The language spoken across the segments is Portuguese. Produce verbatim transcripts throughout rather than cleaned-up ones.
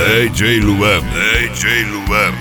D J Luan, D J Luan.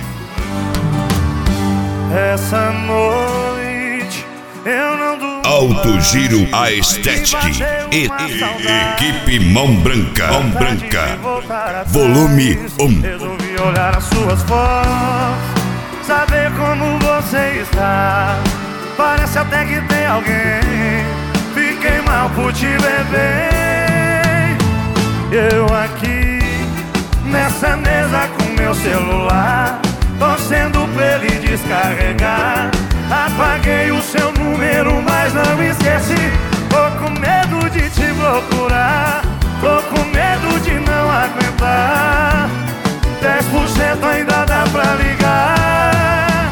Essa noite eu não durmo. Alto Giro Aesthetic e, e, equipe Mão Branca, Mão Branca, volume um. Resolvi olhar as suas fotos, saber como você está. Parece até que tem alguém. Fiquei mal por te beber. Eu aqui nessa mesa com meu celular, torcendo pra ele descarregar. Apaguei o seu número, mas não esqueci. Tô com medo de te procurar, tô com medo de não aguentar. Dez por cento ainda dá pra ligar.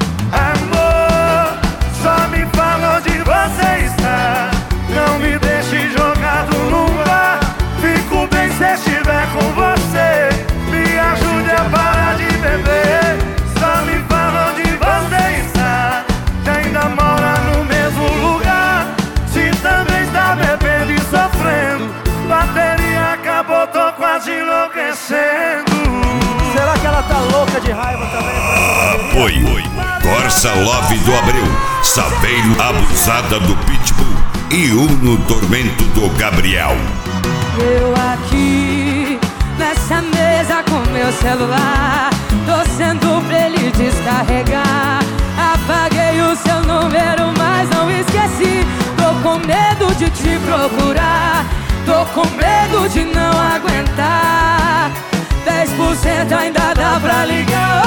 Amor, só me fala onde você está. Não me deixe jogado no bar. Fico bem se estiver com você. Me ajude a parar de beber. Só me fala onde você está. Se ainda mora no mesmo lugar. Se também está bebendo e sofrendo. Bateria acabou, tô quase enlouquecendo. Será que ela tá louca de raiva também? Apoio Corsa Love do Abreu, Saveiro Abusada do Pitbull e Uno Tormento do Gabriel. Eu aqui nessa mesa com meu celular, torcendo pra ele descarregar. Apaguei o seu número, mas não esqueci. Tô com medo de te procurar, tô com medo de não aguentar. Dez por cento ainda dá pra ligar.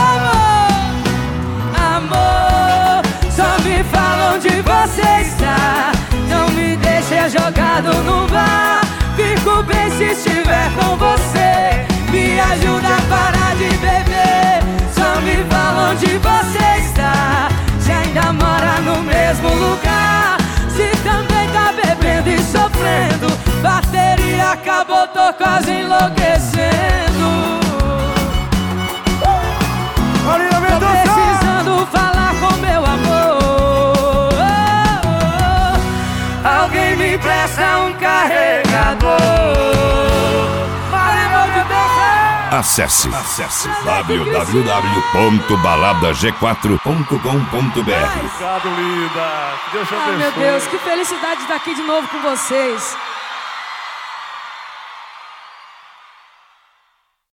Amor, amor, só me fala onde você está. Não me deixe jogado no bar. Fico bem se estiver com você. Me ajuda a parar de beber. Só me fala onde você está. Se ainda mora no mesmo lugar. Se também tá bebendo e sofrendo. Bateria acabou, tô quase enlouquecendo. Tô precisando falar com meu amor. Alguém me presta um carregador. Acesse, acesse w w w ponto balada g quatro ponto com ponto b r. Obrigado, linda. Deus te abençoe. Ah, meu Deus, que felicidade estar aqui de novo com vocês.